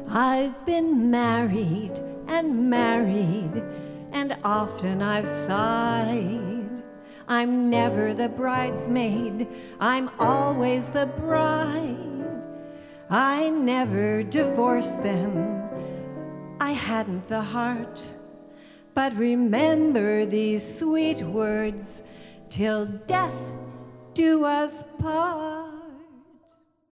I've been married, and often I've sighed. I'm never the bridesmaid, I'm always the bride. I never divorced them, I hadn't the heart. But remember these sweet words, till death do us part.